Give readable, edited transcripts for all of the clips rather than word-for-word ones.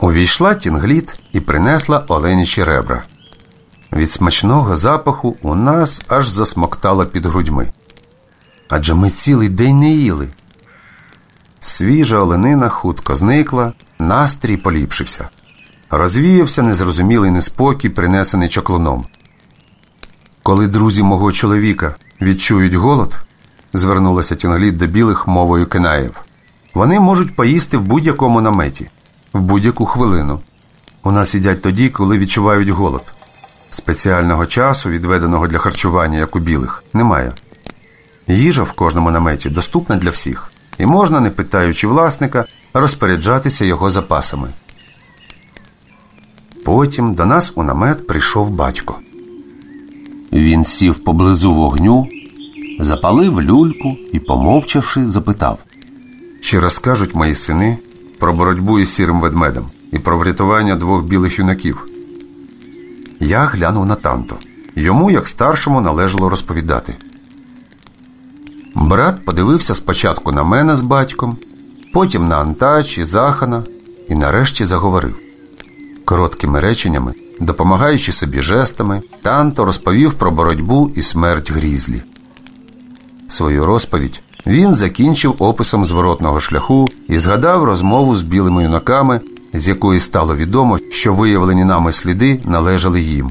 Увійшла Тінгліт і принесла оленячі ребра. Від смачного запаху у нас аж засмоктало під грудьми. Адже ми цілий день не їли. Свіжа оленина хутко зникла, настрій поліпшився. Розвіявся незрозумілий неспокій, принесений чаклуном. «Коли друзі мого чоловіка відчують голод», – звернулася Тінгліт до білих мовою кенаїв, «вони можуть поїсти в будь-якому наметі, в будь-яку хвилину. У нас їдять тоді, коли відчувають голод. Спеціального часу, відведеного для харчування, як у білих, немає. Їжа в кожному наметі доступна для всіх, і можна, не питаючи власника, розпоряджатися його запасами». Потім до нас у намет прийшов батько. Він сів поблизу вогню, запалив люльку і, помовчавши, запитав: «Чи розкажуть мої сини про боротьбу із сірим ведмедем і про врятування 2 білих юнаків?» Я глянув на Танто. Йому, як старшому, належало розповідати. Брат подивився спочатку на мене з батьком, потім на Антач і Захана і нарешті заговорив. Короткими реченнями, допомагаючи собі жестами, Танто розповів про боротьбу і смерть Грізлі. Свою розповідь він закінчив описом зворотного шляху і згадав розмову з білими юнаками, з якої стало відомо, що виявлені нами сліди належали їм.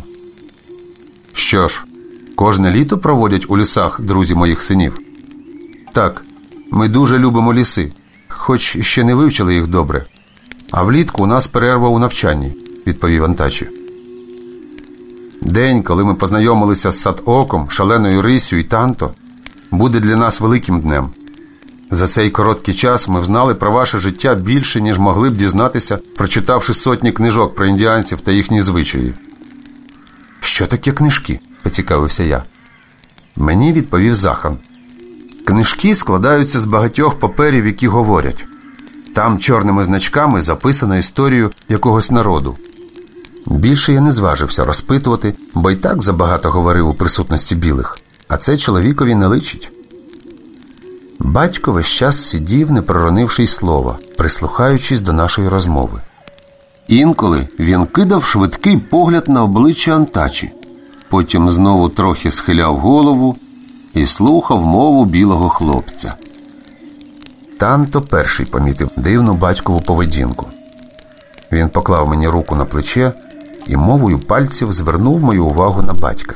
«Що ж, кожне літо проводять у лісах друзі моїх синів?» «Так, ми дуже любимо ліси, хоч ще не вивчили їх добре. А влітку у нас перерва у навчанні», – відповів Антачі. «День, коли ми познайомилися з Сат-Оком, Шаленою Рисю і Танто, буде для нас великим днем. За цей короткий час ми взнали про ваше життя більше, ніж могли б дізнатися, прочитавши сотні книжок про індіанців та їхні звичаї». «Що таке книжки?» – поцікавився я. Мені відповів Захан. «Книжки складаються з багатьох паперів, які говорять. Там чорними значками записано історію якогось народу». Більше я не зважився розпитувати, бо й так забагато говорив у присутності білих, а це чоловікові не личить. Батько весь час сидів, не проронивши й слова, прислухаючись до нашої розмови. Інколи він кидав швидкий погляд на обличчя Антачі, потім знову трохи схиляв голову і слухав мову білого хлопця. Танто перший помітив дивну батькову поведінку. Він поклав мені руку на плече і мовою пальців звернув мою увагу на батька.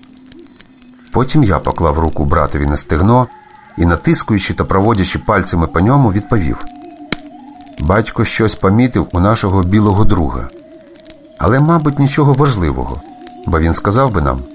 Потім я поклав руку братові на стегно і, натискуючи та проводячи пальцями по ньому, відповів. Батько щось помітив у нашого білого друга. Але, мабуть, нічого важливого, бо він сказав би нам.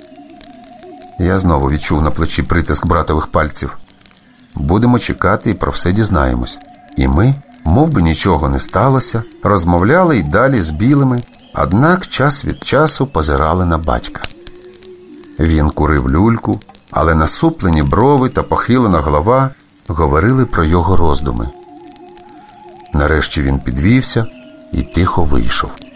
Я знову відчув на плечі притиск братових пальців. Будемо чекати і про все дізнаємось. І ми, мов би нічого не сталося, розмовляли й далі з білими, однак час від часу позирали на батька. Він курив люльку, але насуплені брови та похилена голова говорили про його роздуми. Нарешті він підвівся і тихо вийшов.